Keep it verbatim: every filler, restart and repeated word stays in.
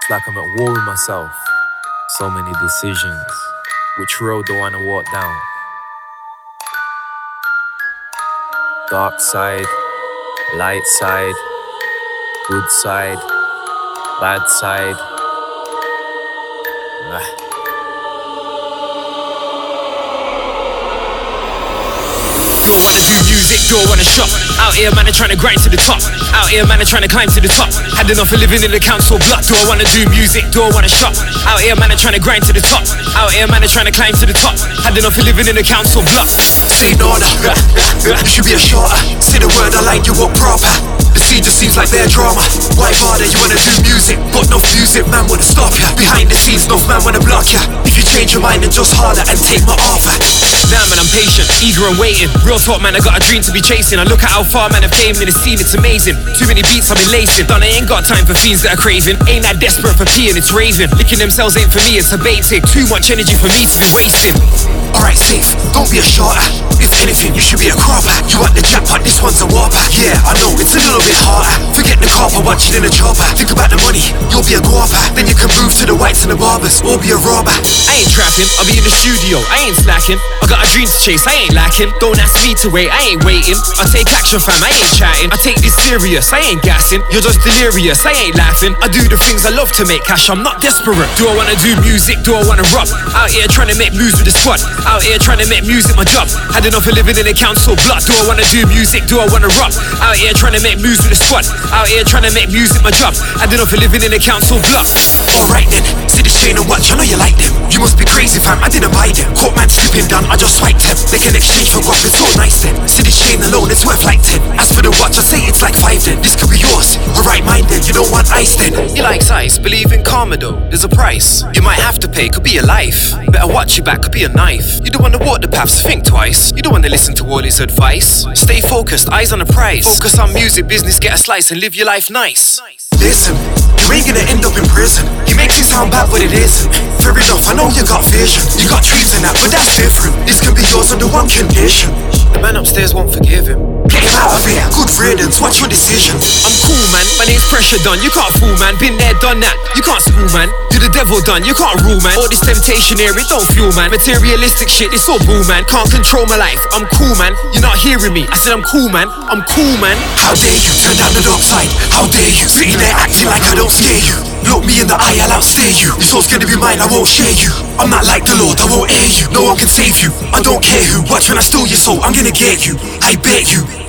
It's like I'm at war with myself. So many decisions. Which road do I wanna walk down? Dark side, light side, good side, bad side. Ah. Do I wanna do music? Do I wanna shop? Out here, man, I'm trying to grind to the top. Out here, man, I'm trying to climb to the top. Had enough of living in the council block. Do I wanna do music? Do I wanna shop? Out here, man, I'm trying to grind to the top. Out here, man, I'm trying to climb to the top. Had enough of living in the council block. Say no, no. You should be a shorter. Say the word I like, you walk proper. The scene just seems like their drama. Why bother? You wanna do music, but no music, man, wanna stop ya. Behind the scenes, no man wanna block ya. If you change your mind, then just harder and take my offer. Nah, man, I'm patient, eager and waiting. Real talk, man, I got a dream to be chasing. I look at how far, man, I've came in the scene, it's amazing. Too many beats I've been lacing. Done, I ain't got time for fiends that are craving. Ain't that desperate for peeing, it's raving. Licking themselves ain't for me, it's a bait tick. Too much energy for me to be wasting. Alright, safe, don't be a shorter. If anything, you should be a cropper. You want the jackpot, this one's a whopper. Yeah, I know, it's a little bit harder. Forget the copper, watch it in a chopper. Think about the money, you'll be a guapa. Then you can move to the whites and the barbers, or be a robber. I ain't trapping, I'll be in the studio, I ain't slacking. I got a dream to chase, I ain't lacking. Don't ask me to wait, I ain't waiting. I take action, fam, I ain't chatting. I take this serious, I ain't gassing. You're just delirious, I ain't laughing. I do the things I love to make cash, I'm not desperate. Do I wanna do music? Do I wanna rock? Out here trying to make moves with the squad. Out here trying to make music my job. Had enough of living in the council block. Do I wanna do music? Do I wanna rock? Out here trying to make moves with the squad. Out here trying to make music my job. Had enough of living in the council block. Alright then, see this chain and watch, I know you like them. You must be crazy, fam, I didn't buy them. Caught man slipping down, I just swiped them. They can exchange for guap, it's so nice then. See this chain alone, it's worth like ten. As for the watch, I say it's like five then. This could be yours, alright mine then, you don't want ice then. You like ice, believe in karma though, there's a price. You might have to pay, could be your life. Better watch your back, could be a knife. You don't wanna walk the paths, think twice. You don't wanna listen to all his advice. Stay focused, eyes on the prize. Focus on music, business, get a slice and live your life nice. Listen, you ain't gonna end up in prison. You make it sound bad, but it isn't. Fair enough, I know you got vision. You got dreams and that, but that's different. This can be yours under one condition. The man upstairs won't forgive him. Get him out of here, good riddance, what's your decision? I'm cool, man, my name's Pressure Done. You can't fool, man, been there, done that. You can't screw, man, you're the devil done. You can't rule, man, all this temptation here, it don't fuel, man. Materialistic shit, it's all bull, man. Can't control my life, I'm cool, man. You're not hearing me, I said I'm cool, man. I'm cool, man. How dare you, turn down the dark side. How dare you, sitting there acting like I don't scare you. Look me in the eye, I'll outstay you. Your soul's gonna be mine, I won't share you. I'm not like the Lord, I won't air you. No one can save you, I don't care who. Watch when I steal your soul, I'm gonna get you. I bet you.